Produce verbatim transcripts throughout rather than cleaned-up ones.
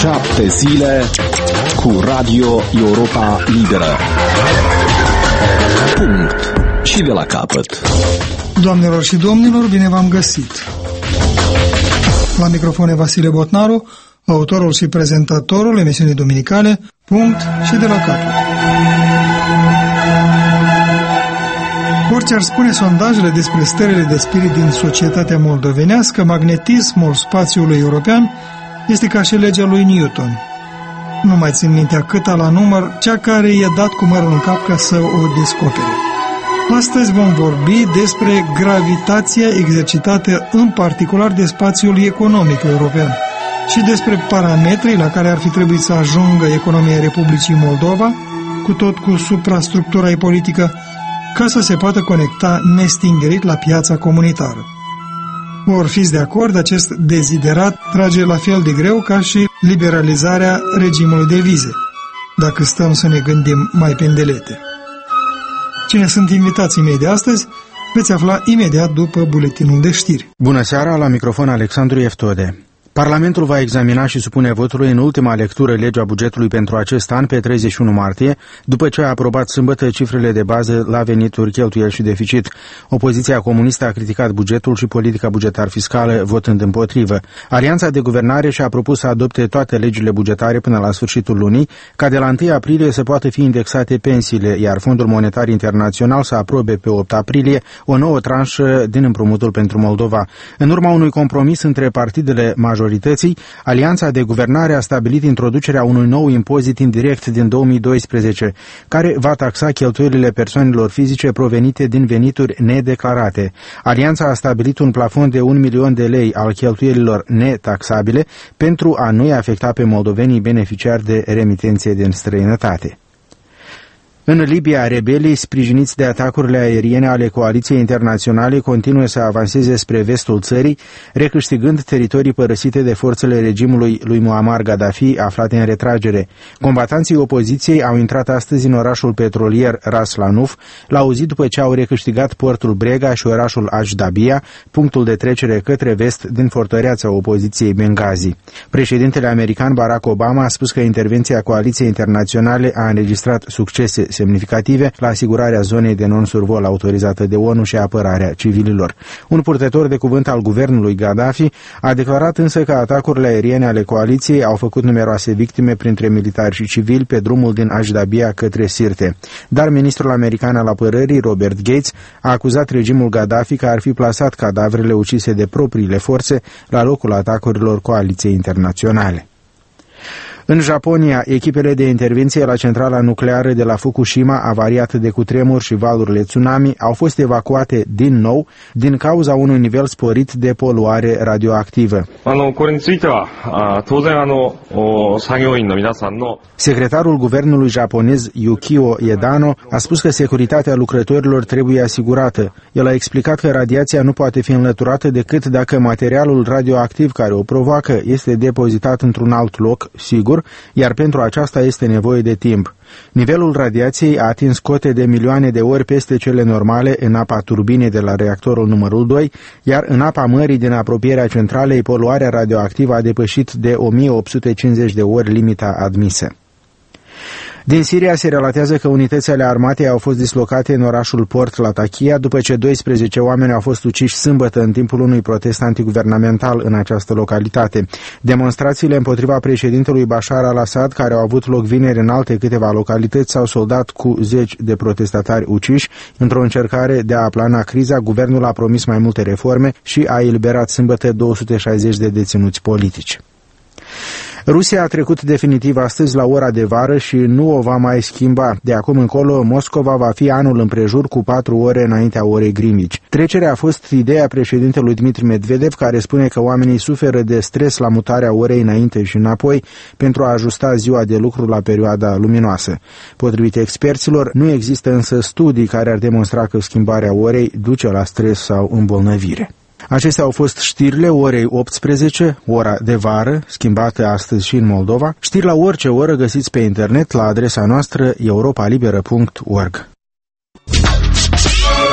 Șapte zile cu Radio Europa Liberă. Punct. Și de la capăt. Doamnelor și domnilor, bine v-am găsit. La microfon e Vasile Botnaru, autorul și prezentatorul emisiunii duminicale Punct și de la capăt. Orice ar spune sondajele despre stările de spirit din societatea moldovenească, magnetismul spațiului european este ca și legea lui Newton. Nu mai țin mintea câta la număr, cea care i-a dat cu mărul în cap ca să o descopere. Astăzi vom vorbi despre gravitația exercitată în particular de spațiul economic european și despre parametrii la care ar fi trebuit să ajungă economia Republicii Moldova, cu tot cu suprastructura ei politică, ca să se poată conecta nestingerit la piața comunitară. Or fiți de acord, acest deziderat trage la fel de greu ca și liberalizarea regimului de vize, dacă stăm să ne gândim mai pendelete. Cine sunt invitații mei de astăzi, veți afla imediat după buletinul de știri. Bună seara, la microfon Alexandru Eftode. Parlamentul va examina și supune votului în ultima lectură legea bugetului pentru acest an pe treizeci și unu martie, după ce a aprobat sâmbătă cifrele de bază la venituri, cheltuieli și deficit. Opoziția comunistă a criticat bugetul și politica bugetar-fiscală, votând împotrivă. Alianța de guvernare și-a propus să adopte toate legile bugetare până la sfârșitul lunii, ca de la întâi aprilie să poată fi indexate pensiile, iar Fondul Monetar Internațional să aprobe pe opt aprilie o nouă tranșă din împrumutul pentru Moldova. În urma unui compromis între partidele majoritare, Alianța de Guvernare a stabilit introducerea unui nou impozit indirect din două mii doisprezece, care va taxa cheltuielile persoanelor fizice provenite din venituri nedeclarate. Alianța a stabilit un plafon de un milion de lei al cheltuielilor netaxabile pentru a nu-i afecta pe moldovenii beneficiari de remitențe din străinătate. În Libia, rebelii, sprijiniți de atacurile aeriene ale coaliției internaționale, continuă să avanseze spre vestul țării, recâștigând teritorii părăsite de forțele regimului lui Muammar Gaddafi, aflate în retragere. Combatanții opoziției au intrat astăzi în orașul petrolier Ras Lanuf, la o zi după ce au recâștigat portul Brega și orașul Ajdabia, punctul de trecere către vest din fortăreața opoziției Benghazi. Președintele american Barack Obama a spus că intervenția coaliției internaționale a înregistrat succese semnificative la asigurarea zonei de non-survol autorizată de ONU și apărarea civililor. Un purtător de cuvânt al guvernului Gaddafi a declarat însă că atacurile aeriene ale coaliției au făcut numeroase victime printre militari și civili pe drumul din Ajdabia către Sirte. Dar ministrul american al apărării, Robert Gates, a acuzat regimul Gaddafi că ar fi plasat cadavrele ucise de propriile forțe la locul atacurilor coaliției internaționale. În Japonia, echipele de intervenție la centrala nucleară de la Fukushima, avariată de cutremur și valurile tsunami, au fost evacuate din nou din cauza unui nivel sporit de poluare radioactivă. Secretarul guvernului japonez Yukio Edano a spus că securitatea lucrătorilor trebuie asigurată. El a explicat că radiația nu poate fi înlăturată decât dacă materialul radioactiv care o provoacă este depozitat într-un alt loc, sigur, iar pentru aceasta este nevoie de timp. Nivelul radiației a atins cote de milioane de ori peste cele normale în apa turbinei de la reactorul numărul doi, iar în apa mării din apropierea centralei, poluarea radioactivă a depășit de o mie opt sute cincizeci de ori limita admisă. Din Siria se relatează că unitățile armatei au fost dislocate în orașul Port Latakia după ce doisprezece oameni au fost uciși sâmbătă în timpul unui protest antiguvernamental în această localitate. Demonstrațiile împotriva președintelui Bashar al-Assad, care au avut loc vineri în alte câteva localități, s-au soldat cu zeci de protestatari uciși. Într-o încercare de a aplana criza, guvernul a promis mai multe reforme și a eliberat sâmbătă două sute șaizeci de deținuți politici. Rusia a trecut definitiv astăzi la ora de vară și nu o va mai schimba. De acum încolo, Moscova va fi anul împrejur cu patru ore înaintea orei Greenwich. Trecerea a fost ideea președintelui Dmitri Medvedev, care spune că oamenii suferă de stres la mutarea orei înainte și înapoi pentru a ajusta ziua de lucru la perioada luminoasă. Potrivit experților, nu există însă studii care ar demonstra că schimbarea orei duce la stres sau îmbolnăvire. Acestea au fost știrile orei optsprezece, ora de vară, schimbată astăzi și în Moldova. Știri la orice oră găsiți pe internet la adresa noastră europa liberă punct org.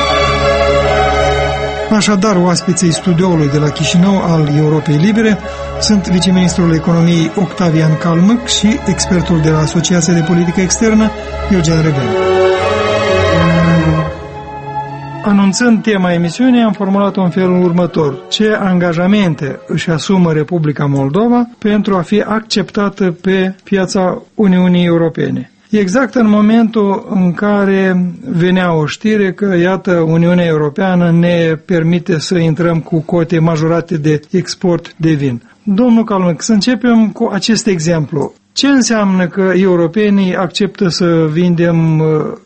Așadar, oaspeții studioului de la Chișinău al Europei Libere Sunt viceministrul economiei Octavian Calmâc și expertul de la Asociația de Politică Externă, Eugen Răgân. Anunțând tema emisiunii, am formulat-o în felul următor. Ce angajamente își asumă Republica Moldova pentru a fi acceptată pe piața Uniunii Europene? Exact în momentul în care venea o știre că, iată, Uniunea Europeană ne permite să intrăm cu cote majorate de export de vin. Domnul Calmâc, să începem cu acest exemplu. Ce înseamnă că europenii acceptă să vindem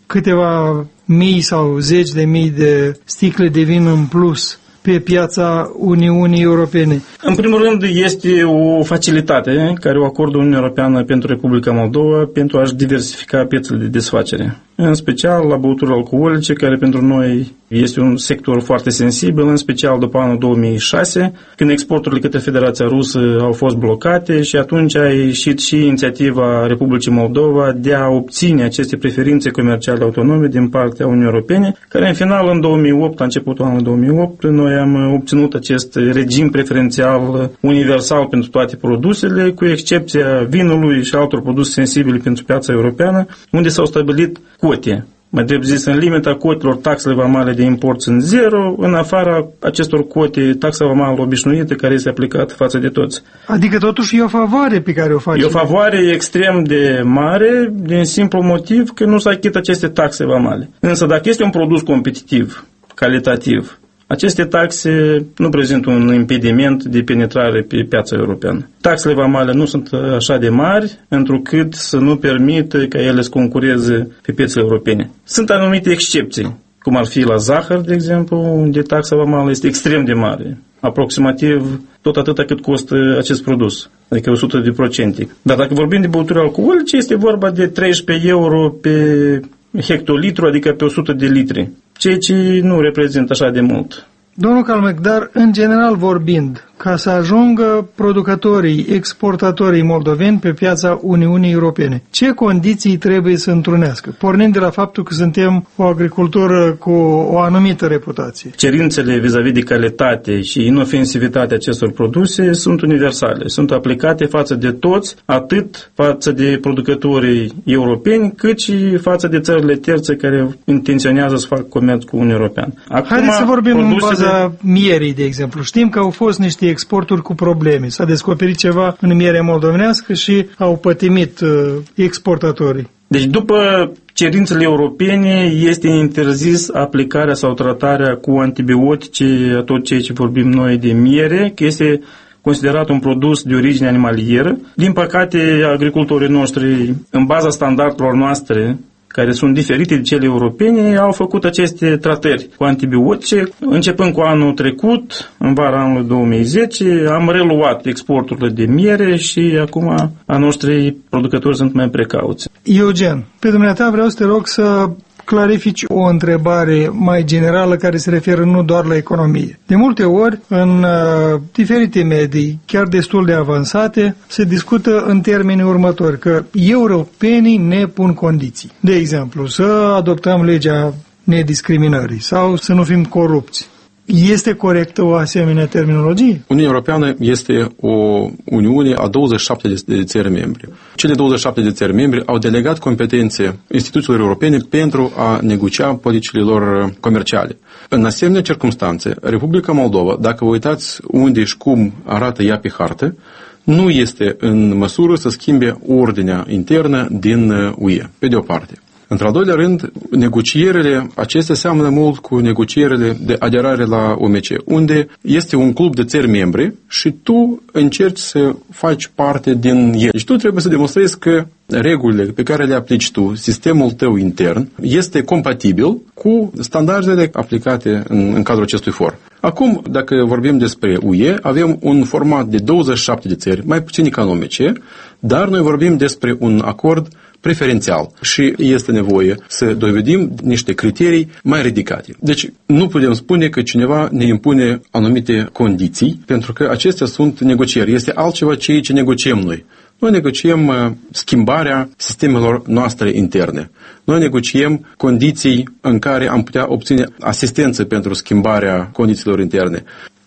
câteva mii sau zeci de mii de sticle de vin în plus pe piața Uniunii Europene? În primul rând, este o facilitate care o acordă Uniunea Europeană pentru Republica Moldova pentru a-și diversifica piețele de desfacere. În special la băuturile alcoolice, care pentru noi este un sector foarte sensibil, în special după anul două mii șase, când exporturile către Federația Rusă au fost blocate și atunci a ieșit și inițiativa Republicii Moldova de a obține aceste preferințe comerciale autonome din partea Uniunii Europene, care în final, în două mii opt, la începutul anului două mii opt, noi am obținut acest regim preferențial universal pentru toate produsele, cu excepția vinului și altor produse sensibile pentru piața europeană, unde s-au stabilit cote. Mai drept zis, în limita cotelor, taxele vamale de import sunt zero, în afara acestor cote, taxa vamală obișnuită care este aplicată față de toți. Adică totuși e o favoare pe care o face. E o favoare extrem de mare, din simplu motiv că nu se achită aceste taxe vamale. Însă dacă este un produs competitiv, calitativ, aceste taxe nu prezintă un impediment de penetrare pe piața europeană. Taxele vamale nu sunt așa de mari, întrucât să nu permită ca ele să concureze pe piețele europene. Sunt anumite excepții, cum ar fi la zahăr, de exemplu, unde taxa vamală este extrem de mare, aproximativ tot atâta cât costă acest produs, adică o sută de procente. Dar dacă vorbim de băuturi alcoolice, este vorba de treisprezece euro pe hectolitru, adică pe o sută de litri, ceea ce nu reprezintă așa de mult. Domnul Calmec, dar în general vorbind, ca să ajungă producătorii, exportatorii moldoveni pe piața Uniunii Europene, ce condiții trebuie să întrunească, pornind de la faptul că suntem o agricultură cu o anumită reputație? Cerințele vis-a-vis de calitate și inofensivitatea acestor produse sunt universale, sunt aplicate față de toți, atât față de producătorii europeni, cât și față de țările terțe care intenționează să facă comerț cu Uniunea Europeană. Acum, haideți să vorbim produsele... în baza mierii, de exemplu. Știm că au fost niște exporturi cu probleme. S-a descoperit ceva în mierea moldovenească și au pătimit uh, exportatorii. Deci după cerințele europene este interzis aplicarea sau tratarea cu antibiotice a tot ceea ce vorbim noi de miere, că este considerat un produs de origine animalieră. Din păcate, agricultorii noștri, în baza standardelor noastre, care sunt diferite de cele europene, au făcut aceste tratări cu antibiotice. Începând cu anul trecut, în vara anului două mii zece, am reluat exporturile de miere și acum a noștri producători sunt mai precauți. Eugen, pe dumneata vreau să te rog să clarifici o întrebare mai generală care se referă nu doar la economie. De multe ori, în uh, diferite medii, chiar destul de avansate, se discută în termenii următori, că europenii ne pun condiții. De exemplu, să adoptăm legea nediscriminării sau să nu fim corupți. Este corectă o asemenea terminologie? Uniunea Europeană este o uniune a douăzeci și șapte de țări membre. Cele douăzeci și șapte de țări membre au delegat competențe instituțiilor europene pentru a negocia politicile lor comerciale. În asemenea circumstanțe, Republica Moldova, dacă vă uitați unde și cum arată ea pe hartă, nu este în măsură să schimbe ordinea internă din U E, pe de o parte. Într-al doilea rând, negocierile acestea seamănă mult cu negocierile de aderare la O M C, unde este un club de țări membre și tu încerci să faci parte din el. Deci tu trebuie să demonstrezi că regulile pe care le aplici tu, sistemul tău intern, este compatibil cu standardele aplicate în, în cadrul acestui for. Acum, dacă vorbim despre U E, avem un format de douăzeci și șapte de țări, mai puțin economice, dar noi vorbim despre un acord preferențial și este nevoie să dovedim niște criterii mai ridicate. Deci nu putem spune că cineva ne impune anumite condiții, pentru că acestea sunt negocieri. Este altceva ceea ce negociem noi. Noi negociem schimbarea sistemelor noastre interne. Noi negociem condiții în care am putea obține asistență pentru schimbarea condițiilor interne.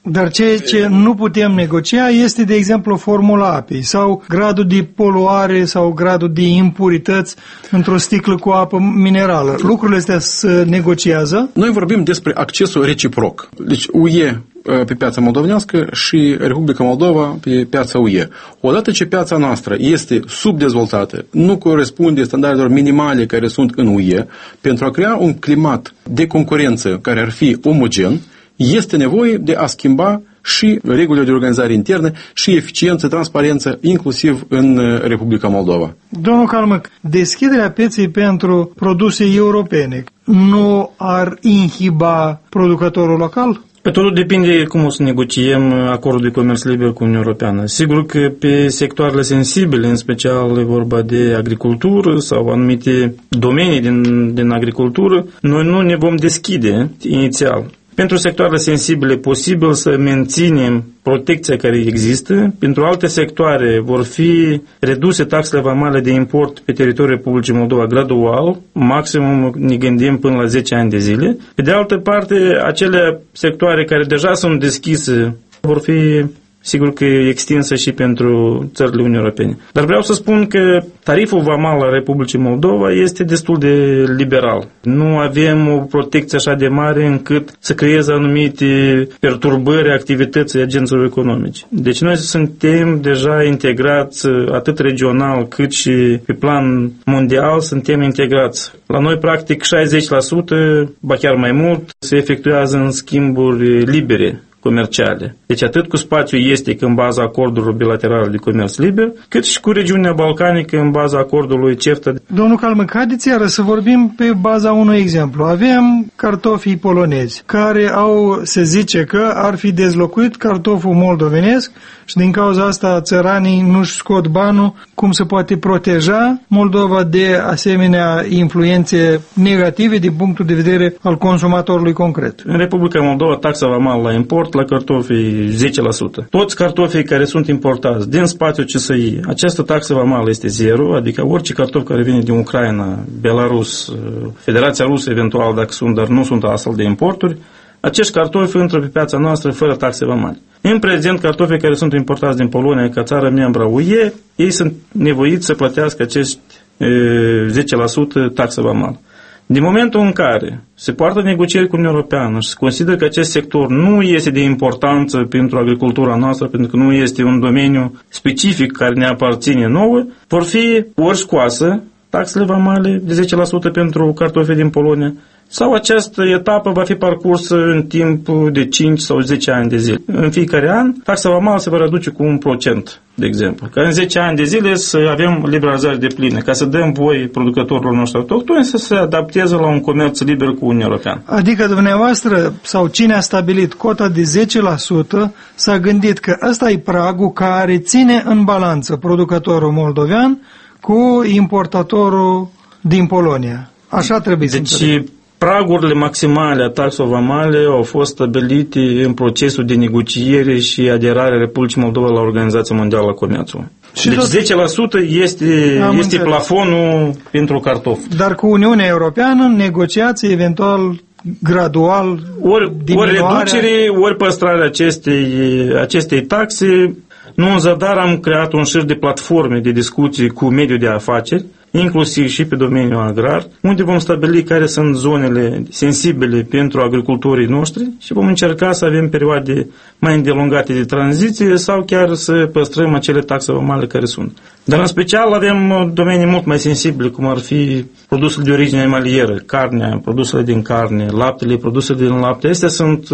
Dar ceea ce nu putem negocia este, de exemplu, formula apei sau gradul de poluare sau gradul de impurități într-o sticlă cu apă minerală. Lucrurile astea se negociază? Noi vorbim despre accesul reciproc. Deci U E pe piața moldovenească și Republica Moldova pe piața U E. Odată ce piața noastră este subdezvoltată, nu corespunde standardelor minimale care sunt în U E, pentru a crea un climat de concurență care ar fi omogen, este nevoie de a schimba și regulile de organizare interne și eficiență, transparență, inclusiv în Republica Moldova. Domnul Calmăc, deschiderea pieței pentru produse europene nu ar inhiba producătorul local? Totul depinde cum o să negociem acordul de comerț liber cu Uniunea Europeană. Sigur că pe sectoarele sensibile, în special e vorba de agricultură sau anumite domenii din, din agricultură, noi nu ne vom deschide inițial. Pentru sectoarele sensibile e posibil să menținem protecția care există. Pentru alte sectoare vor fi reduse taxele vamale de import pe teritoriul Republicii Moldova gradual, maximum ne gândim până la zece ani de zile. Pe de altă parte, acele sectoare care deja sunt deschise vor fi sigur că e extinsă și pentru țările Uniunii Europene. Dar vreau să spun că tariful vamal al Republicii Moldova este destul de liberal. Nu avem o protecție așa de mare încât să creeze anumite perturbări activității agenților economici. Deci noi suntem deja integrați atât regional cât și pe plan mondial, suntem integrați. La noi practic șaizeci la sută, ba chiar mai mult, se efectuează în schimburi libere comerciale. Deci atât cu spațiul estic în baza acordurilor bilaterale de comerț liber, cât și cu regiunea balcanică în baza acordului CEFTA. Domnul Calmăc, haideți iară să vorbim pe baza unui exemplu. Avem cartofii polonezi, care au, se zice că ar fi dezlocuit cartoful moldovenesc și din cauza asta țăranii nu-și scot banul. Cum se poate proteja Moldova de asemenea influențe negative din punctul de vedere al consumatorului concret? În Republica Moldova taxa vamală la import la cartofi zece la sută. Toți cartofii care sunt importați din spațiul C S I, această taxă vamală este zero, adică orice cartof care vine din Ucraina, Belarus, Federația Rusă eventual dacă sunt, dar nu sunt astfel de importuri, acești cartofi intră pe piața noastră fără taxe vamale. În prezent, cartofii care sunt importați din Polonia ca țară membra U E, ei sunt nevoiți să plătească acești e, zece la sută taxă vamală. Din momentul în care se poartă negocieri cu Uniunea Europeană și se consideră că acest sector nu este de importanță pentru agricultura noastră, pentru că nu este un domeniu specific care ne aparține nouă, vor fi ori scoasă taxele vamale de zece la sută pentru cartofi din Polonia, sau această etapă va fi parcursă în timp de cinci sau zece ani de zile. În fiecare an, taxa vamală se va reduce cu un procent, de exemplu. Ca în zece ani de zile să avem liberalizare de plină, ca să dăm voi producătorilor noștri autohtoni să se adapteze la un comerț liber cu Uniunea Europeană. Adică dumneavoastră, sau cine a stabilit cota de zece la sută, s-a gândit că ăsta e pragul care ține în balanță producătorul moldovean cu importatorul din Polonia. Așa trebuie deci, să înțeleg. Pragurile maximale a taxelor vamale au fost stabilite în procesul de negociere și aderare a Republicii Moldova la Organizația Mondială a Comerțului. Și deci tot... zece la sută este, este plafonul pentru cartof. Dar cu Uniunea Europeană negociați eventual gradual ori, ori reducere, ori păstrarea acestei, acestei taxe. Nu în zadar am creat un șir de platforme de discuții cu mediul de afaceri, inclusiv și pe domeniul agrar, unde vom stabili care sunt zonele sensibile pentru agricultorii noștri și vom încerca să avem perioade mai îndelungate de tranziție sau chiar să păstrăm acele taxe vamale care sunt. Dar în special avem domenii mult mai sensibile, cum ar fi produsele de origine animalieră, carnea, produsele din carne, laptele, produsele din lapte. Acestea sunt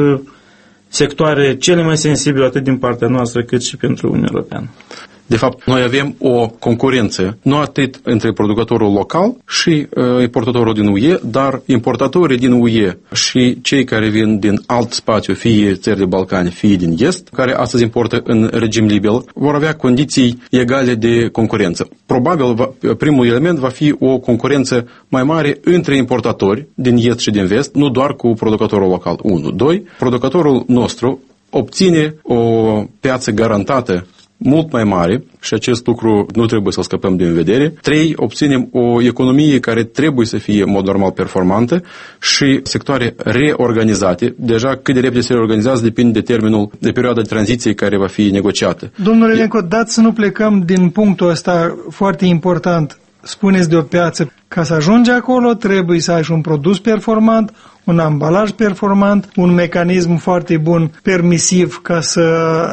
sectoare cele mai sensibile atât din partea noastră cât și pentru Uniunea Europeană. De fapt, noi avem o concurență, nu atât între producătorul local și uh, importatorul din U E, dar importatorii din U E și cei care vin din alt spațiu, fie țări de Balcani, fie din Est, care astăzi importă în regim liber, vor avea condiții egale de concurență. Probabil, va, primul element va fi o concurență mai mare între importatori din Est și din Vest, nu doar cu producătorul local. unu. doi. Producătorul nostru obține o piață garantată mult mai mare și acest lucru nu trebuie să-l scăpăm din vedere. Trei, obținem o economie care trebuie să fie în mod normal performantă și sectoare reorganizate. Deja cât de repede se reorganizează depinde de termenul, de perioada de tranziție care va fi negociată. Domnule Elenco, dați să nu plecăm din punctul ăsta foarte important. Spuneți de o piață, ca să ajungi acolo trebuie să ai un produs performant, un ambalaj performant, un mecanism foarte bun, permisiv, ca să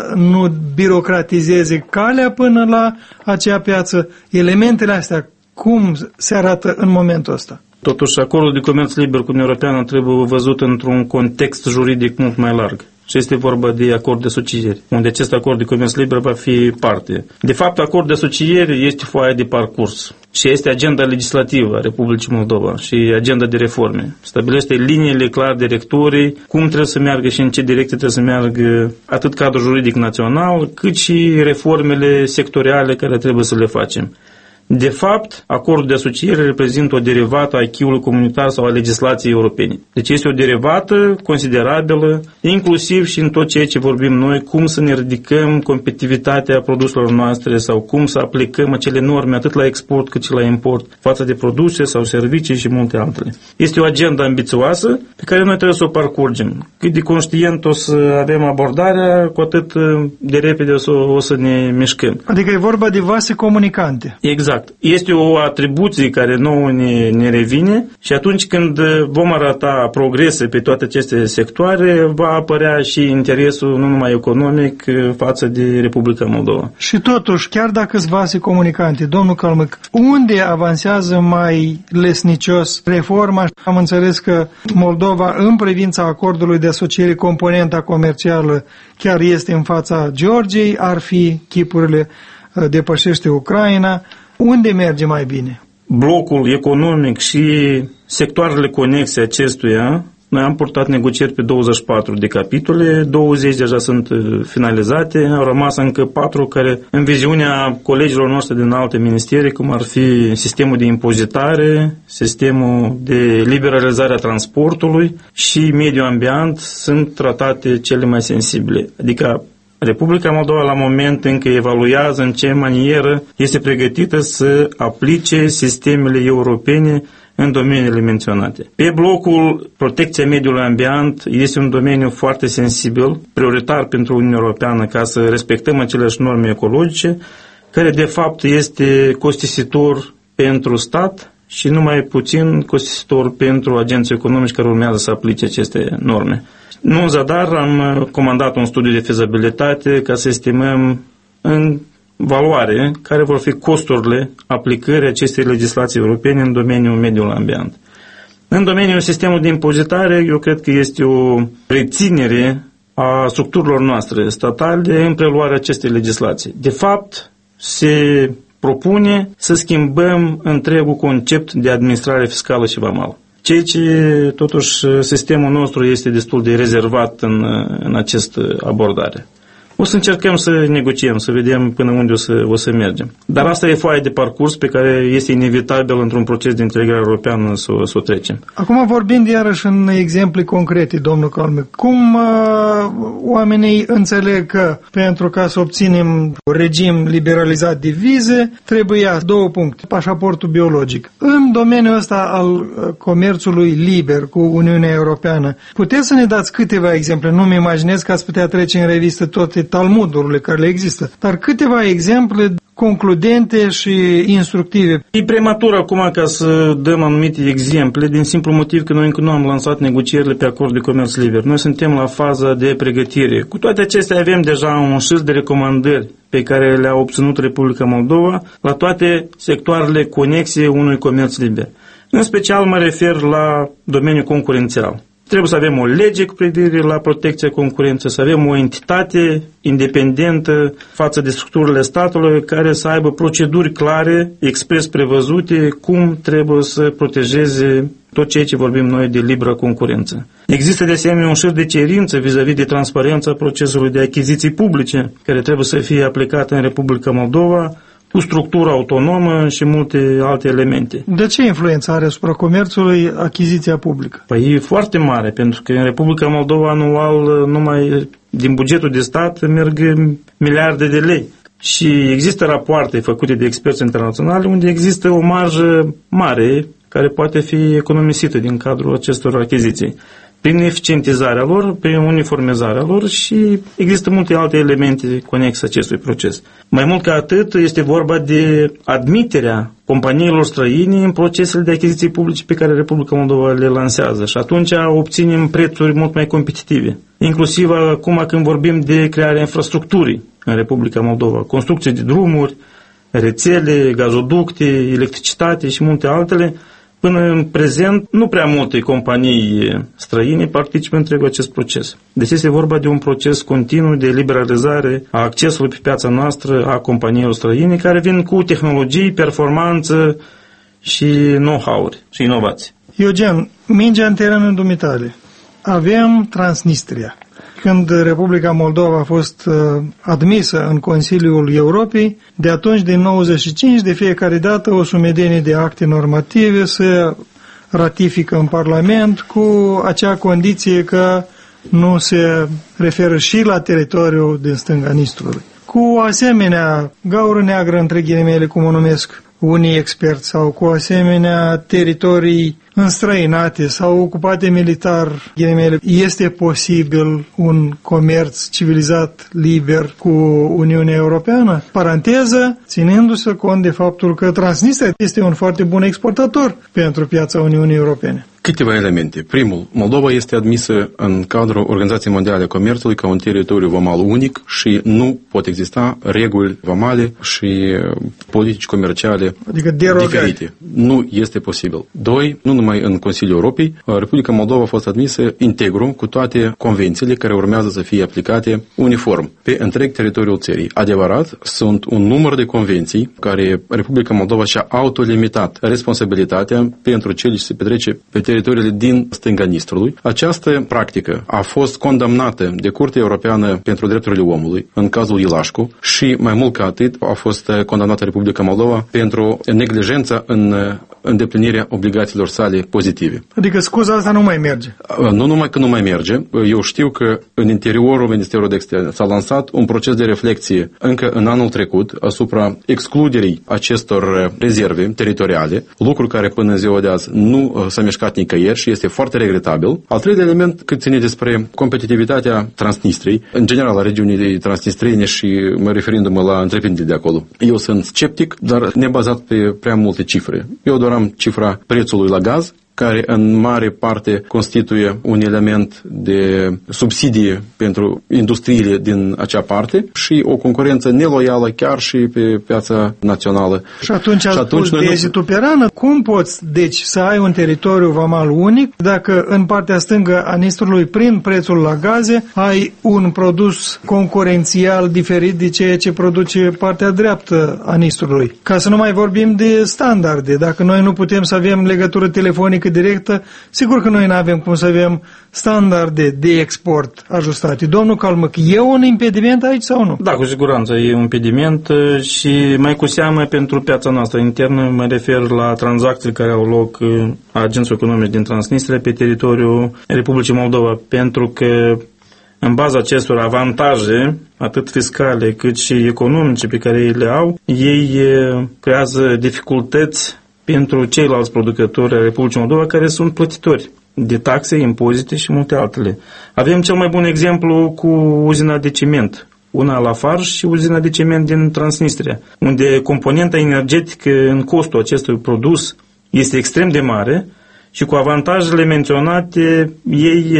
nu birocratizeze calea până la acea piață. Elementele astea, cum se arată în momentul ăsta? Totuși, acordul de comerț liber cu Uniunea Europeană trebuie văzut într-un context juridic mult mai larg. Și este vorba de acord de asociere, unde acest acord de comerț liber va fi parte. De fapt, acord de asociere este foaia de parcurs și este agenda legislativă a Republicii Moldova și agenda de reforme. Stabilește liniile clar directorii, cum trebuie să meargă și în ce direcție trebuie să meargă atât cadrul juridic național, cât și reformele sectoriale care trebuie să le facem. De fapt, acordul de asociere reprezintă o derivată a acquis-ului comunitar sau a legislației europene. Deci este o derivată considerabilă, inclusiv și în tot ceea ce vorbim noi, cum să ne ridicăm competitivitatea produselor noastre sau cum să aplicăm acele norme atât la export cât și la import față de produse sau servicii și multe altele. Este o agendă ambițioasă pe care noi trebuie să o parcurgem. Cât de conștient o să avem abordarea, cu atât de repede o să, o să ne mișcăm. Adică e vorba de vase comunicante. Exact. Este o atribuție care nouă ne, ne revine și atunci când vom arăta progrese pe toate aceste sectoare, va apărea și interesul nu numai economic față de Republica Moldova. Și totuși, chiar dacă sunt vase comunicante, domnul Calmăc, unde avansează mai lesnicios reforma? Am înțeles că Moldova, în privința acordului de asociere, componenta comercială chiar este în fața Georgiei, ar fi chipurile depășește Ucraina. Unde merge mai bine? Blocul economic și sectoarele conexe acestuia, noi am purtat negocieri pe douăzeci și patru de capitole, douăzeci deja sunt finalizate, au rămas încă patru care, în viziunea colegilor noștri din alte ministeri, cum ar fi sistemul de impozitare, sistemul de liberalizare a transportului și mediul ambient, sunt tratate cele mai sensibile. Adică Republica Moldova la moment încă evaluează în ce manieră este pregătită să aplice sistemele europene în domeniile menționate. Pe blocul protecția mediului ambient este un domeniu foarte sensibil, prioritar pentru Uniunea Europeană ca să respectăm aceleași norme ecologice, care de fapt este costisitor pentru stat și numai puțin costisitor pentru agenții economici care urmează să aplice aceste norme. Nu în zadar am comandat un studiu de fezabilitate ca să estimăm în valoare care vor fi costurile aplicării acestei legislații europene în domeniul mediului ambient. În domeniul sistemului de impozitare, eu cred că este o reținere a structurilor noastre statale în preluarea acestei legislații. De fapt, se propune să schimbăm întregul concept de administrare fiscală și vamală. Ceea ce, totuși, sistemul nostru este destul de rezervat în, în această abordare. O să încercăm să negociem, să vedem până unde o să, o să mergem. Dar asta e foaia de parcurs pe care este inevitabil într-un proces de integrare europeană să, să o trecem. Acum vorbind iarăși în exemple concrete, domnul Calmec, cum uh, oamenii înțeleg că pentru ca să obținem un regim liberalizat de vize, trebuie două puncte, pașaportul biologic. În domeniul ăsta al comerțului liber cu Uniunea Europeană, puteți să ne dați câteva exemple? Nu-mi imaginez că ați putea trece în revistă toate talmudurile care le există, dar câteva exemple concludente și instructive. E prematur acum ca să dăm anumite exemple, din simplu motiv că noi încă nu am lansat negocierile pe acord de comerț liber. Noi suntem la faza de pregătire. Cu toate acestea avem deja un șir de recomandări pe care le-a obținut Republica Moldova la toate sectoarele conexe unui comerț liber. În special mă refer la domeniul concurențial. Trebuie să avem o lege cu privire la protecția concurenței, să avem o entitate independentă față de structurile statului care să aibă proceduri clare, expres prevăzute, cum trebuie să protejeze tot ceea ce vorbim noi de liberă concurență. Există de asemenea un șir de cerință vis-a-vis de transparența procesului de achiziții publice, care trebuie să fie aplicată în Republica Moldova, cu structură autonomă și multe alte elemente. De ce influență are asupra comerțului achiziția publică? Păi e foarte mare, pentru că în Republica Moldova anual numai din bugetul de stat merg miliarde de lei. și există rapoarte făcute de experți internaționali unde există o marjă mare care poate fi economisită din cadrul acestor achiziții, prin eficientizarea lor, prin uniformizarea lor și există multe alte elemente conexe acestui proces. Mai mult ca atât, este vorba de admiterea companiilor străine în procesele de achiziții publice pe care Republica Moldova le lansează și atunci obținem prețuri mult mai competitive. Inclusiv acum când vorbim de crearea infrastructurii în Republica Moldova, construcție de drumuri, rețele, gazoducte, electricitate și multe altele. Până în prezent, nu prea multe companii străine participă în întregul acest proces. Deci este vorba de un proces continuu de liberalizare a accesului pe piața noastră a companiilor străine care vin cu tehnologii, performanță și know-how-uri și inovații. Eugen, mingea în terenul dumitale. Avem Transnistria. Când Republica Moldova a fost uh, admisă în Consiliul Europei, de atunci, din nouăzeci și cinci, de fiecare dată o sumedenie de acte normative se ratifică în Parlament cu acea condiție că nu se referă și la teritoriul din stânga Nistrului. Cu o asemenea gaură neagră, între ghilimele, cum o numesc unii experți, sau cu asemenea teritorii înstrăinate sau ocupate militar, ghilimele, este posibil un comerț civilizat, liber cu Uniunea Europeană? Paranteză, ținându-se cont de faptul că Transnistria este un foarte bun exportator pentru piața Uniunii Europene. Câteva elemente. Primul, Moldova este admisă în cadrul Organizației Mondiale a Comerțului ca un teritoriu vamal unic și nu pot exista reguli vamale și politici comerciale adică diferite. Nu este posibil. Doi, nu numai în Consiliul Europei, Republica Moldova a fost admisă integru cu toate convențiile care urmează să fie aplicate uniform pe întreg teritoriul țării. Adevărat, sunt un număr de convenții care Republica Moldova și-a autolimitat responsabilitatea pentru cele ce se petrece pe teritoriile din stânga Nistrului. Această practică a fost condamnată de Curtea Europeană pentru Drepturile Omului în cazul Ilașcu și, mai mult ca atât, a fost condamnată Republica Moldova pentru neglijența în îndeplinirea obligațiilor sale pozitive. Adică scuza asta nu mai merge. Nu numai că nu mai merge. Eu știu că în interiorul Ministerului de Externe s-a lansat un proces de reflexie încă în anul trecut asupra excluderii acestor rezerve teritoriale, lucru care până în ziua de azi nu s-a mișcat nicăieri și este foarte regretabil. Al treilea element, cât ține despre competitivitatea Transnistriei, în general a regiunii transnistriene și mă referindu-mă la întreprinderile de acolo. Eu sunt sceptic, dar nebazat pe prea multe cifre. Eu doar am cifra prețului la gaz, care în mare parte constituie un element de subsidie pentru industriile din acea parte și o concurență neloială chiar și pe piața națională. Și atunci, și atunci spus de ezituperană, cum poți, deci, să ai un teritoriu vamal unic dacă în partea stângă a Nistrului, prin prețul la gaze, ai un produs concurențial diferit de ceea ce produce partea dreaptă a Nistrului? Ca să nu mai vorbim de standarde. Dacă noi nu putem să avem legătură telefonică directă, sigur că noi nu avem cum să avem standarde de export ajustate. Domnul Calmăc, e un impediment aici sau nu? Da, cu siguranță e un impediment și mai cu seamă pentru piața noastră internă, mă refer la tranzacții care au loc a agenților economici din Transnistria pe teritoriul Republicii Moldova, pentru că în baza acestor avantaje, atât fiscale cât și economice pe care ei le au, ei creează dificultăți pentru ceilalți producători ai Republicii Moldova care sunt plătitori de taxe, impozite și multe altele. Avem cel mai bun exemplu cu uzina de ciment, una la Farj și uzina de ciment din Transnistria, unde componenta energetică în costul acestui produs este extrem de mare și cu avantajele menționate ei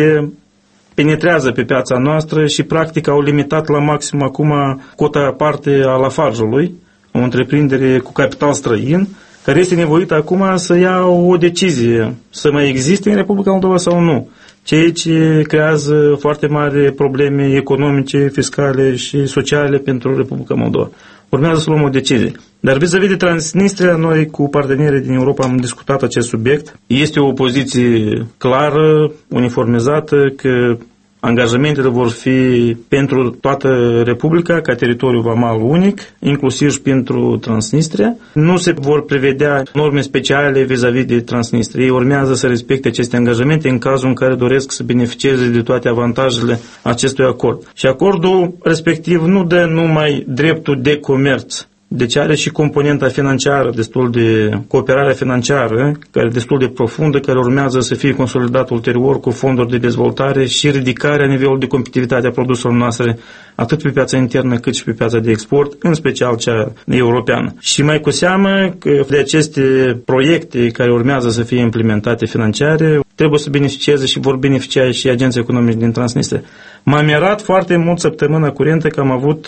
penetrează pe piața noastră și practic au limitat la maxim acum cota parte a Lafarjului, o întreprindere cu capital străin, care este nevoită acum să ia o decizie, să mai existe în Republica Moldova sau nu, ceea ce creează foarte mari probleme economice, fiscale și sociale pentru Republica Moldova. Urmează să luăm o decizie. Dar vis-a-vis de Transnistria, noi cu partenerii din Europa am discutat acest subiect. Este o poziție clară, uniformizată, că Angajamentele vor fi pentru toată Republica ca teritoriu vamal unic, inclusiv și pentru Transnistria. Nu se vor prevedea norme speciale vis-a-vis de Transnistria. Ei urmează să respecte aceste angajamente în cazul în care doresc să beneficieze de toate avantajele acestui acord. Și acordul respectiv nu dă numai dreptul de comerț, deci are și componenta financiară, destul de cooperarea financiară, care e destul de profundă, care urmează să fie consolidată ulterior cu fonduri de dezvoltare și ridicarea nivelului de competitivitate a produselor noastre, atât pe piața internă cât și pe piața de export, în special cea europeană. Și mai cu seamă că de aceste proiecte care urmează să fie implementate financiare, trebuie să beneficieze și vor beneficia și agenții economici din Transnistria. M-am mirat foarte mult săptămâna curentă că am avut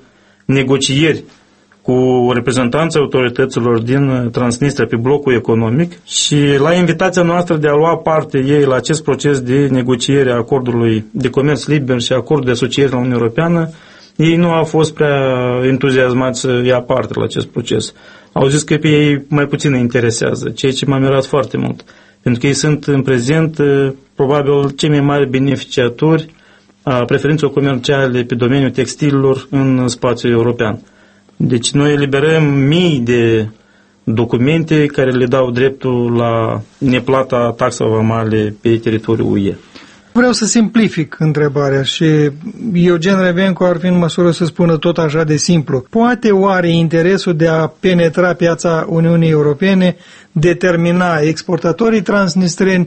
negocieri cu reprezentanții autorităților din Transnistria pe blocul economic și la invitația noastră de a lua parte ei la acest proces de negociere a acordului de comerț liber și acordul de asociere la Uniunea Europeană, ei nu au fost prea entuziasmați să ia parte la acest proces. Au zis că pe ei mai puțin interesează, ceea ce m-a mirat foarte mult, pentru că ei sunt în prezent probabil cei mai mari beneficiatori a preferințelor comerciale pe domeniul textilelor în spațiul european. Deci noi eliberăm mii de documente care le dau dreptul la neplata taxelor vamale pe teritoriul U E. Vreau să simplific întrebarea și Eugen Revencu ar fi în măsură să spună tot așa de simplu. Poate oare interesul de a penetra piața Uniunii Europene determina exportatorii transnistreni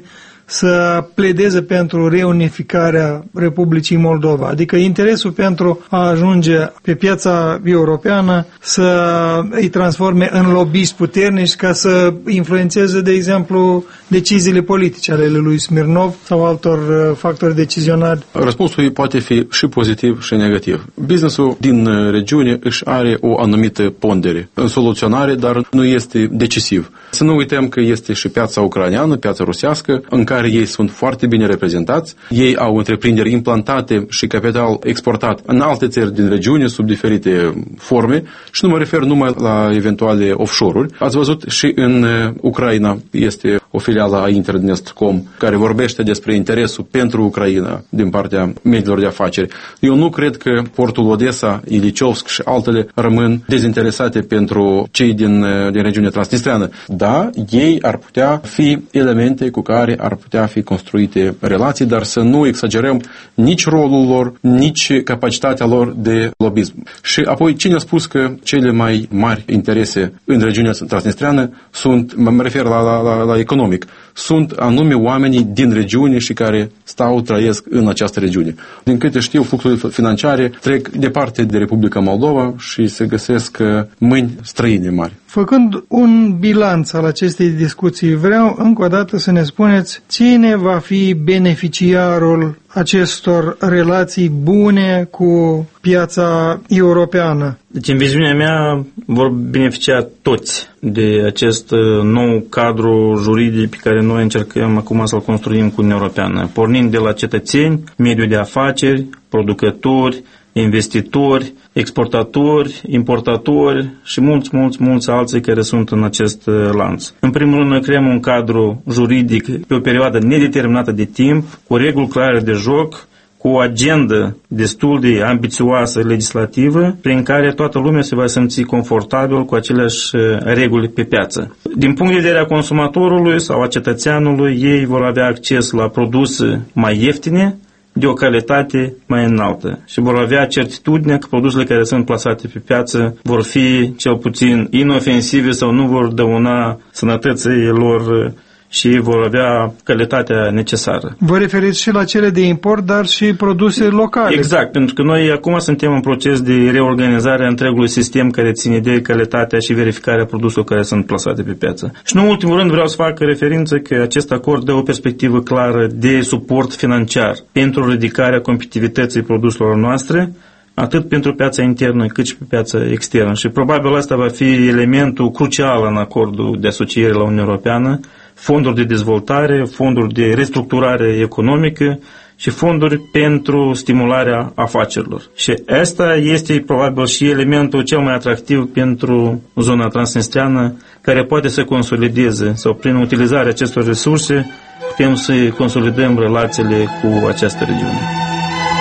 să pledeze pentru reunificarea Republicii Moldova, adică interesul pentru a ajunge pe piața europeană să îi transforme în lobbyiști puternici ca să influențeze, de exemplu, deciziile politice ale lui Smirnov sau altor factori decizionali? Răspunsul poate fi și pozitiv și negativ. Businessul din regiune își are o anumită pondere în soluționare, dar nu este decisiv. Să nu uităm că este și piața ucraineană, piața rusească, în care ei sunt foarte bine reprezentați. Ei au întreprinderi implantate și capital exportat în alte țări din regiune sub diferite forme și nu mă refer numai la eventuale offshore-uri. Ați văzut și în Ucraina este o filială a Internest.com care vorbește despre interesul pentru Ucraina din partea mediilor de afaceri. Eu nu cred că portul Odessa, Iliciovsk și altele rămân dezinteresate pentru cei din, din regiunea transnistreană. Da, ei ar putea fi elemente cu care ar putea fi construite relații, dar să nu exagerăm nici rolul lor, nici capacitatea lor de lobbyism. Și apoi, cine a spus că cele mai mari interese în regiunea transnistreană sunt, mă refer la, la, la, la economic, sunt anume oamenii din regiune și care stau, trăiesc în această regiune. Din câte știu, fluxurile financiare trec departe de Republica Moldova și se găsesc mâini străine mari. Făcând un bilanț al acestei discuții, vreau încă o dată să ne spuneți cine va fi beneficiarul acestor relații bune cu piața europeană. Deci, în viziunea mea, vor beneficia toți de acest nou cadru juridic pe care noi încercăm acum să-l construim cu Uniunea Europeană, pornind de la cetățeni, mediul de afaceri, producători, investitori, exportatori, importatori și mulți, mulți, mulți alții care sunt în acest lanț. În primul rând, noi creăm un cadru juridic pe o perioadă nedeterminată de timp, cu reguli clare de joc, cu o agendă destul de ambițioasă legislativă, prin care toată lumea se va simți confortabil cu aceleași reguli pe piață. Din punct de vedere a consumatorului sau a cetățeanului, ei vor avea acces la produse mai ieftine, de o calitate mai înaltă și vor avea certitudinea că produsele care sunt plasate pe piață vor fi cel puțin inofensive sau nu vor dăuna sănătății lor și vor avea calitatea necesară. Vă referiți și la cele de import, dar și produse locale. Exact, pentru că noi acum suntem în proces de reorganizare a întregului sistem care ține de calitatea și verificarea produselor care sunt plasate pe piață. Și în ultimul rând vreau să fac referință că acest acord dă o perspectivă clară de suport financiar pentru ridicarea competitivității produselor noastre, atât pentru piața internă cât și pe piața externă. Și probabil asta va fi elementul crucial în acordul de asociere la Uniunea Europeană, fonduri de dezvoltare, fonduri de restructurare economică și fonduri pentru stimularea afacerilor. Și asta este probabil și elementul cel mai atractiv pentru zona transnistreană, care poate să consolideze sau prin utilizarea acestor resurse putem să consolidăm relațiile cu această regiune.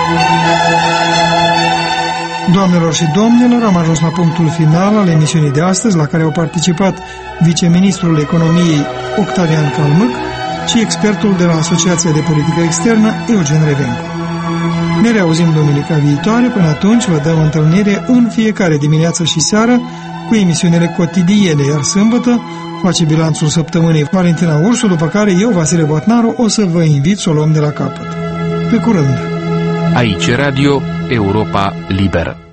Doamnelor și domnilor, am ajuns la punctul final al emisiunii de astăzi, la care au participat viceministrul Economiei Octavian Calmâc și expertul de la Asociația de Politică Externă, Eugen Revencu. Ne reauzim duminica viitoare, până atunci vă dăm întâlnire în fiecare dimineață și seară cu emisiunile cotidiene, iar sâmbătă face bilanțul săptămânii Valentina Ursu, după care eu, Vasile Botnaru, o să vă invit să o luăm de la capăt. Pe curând! Aici Radio Europa Liberă.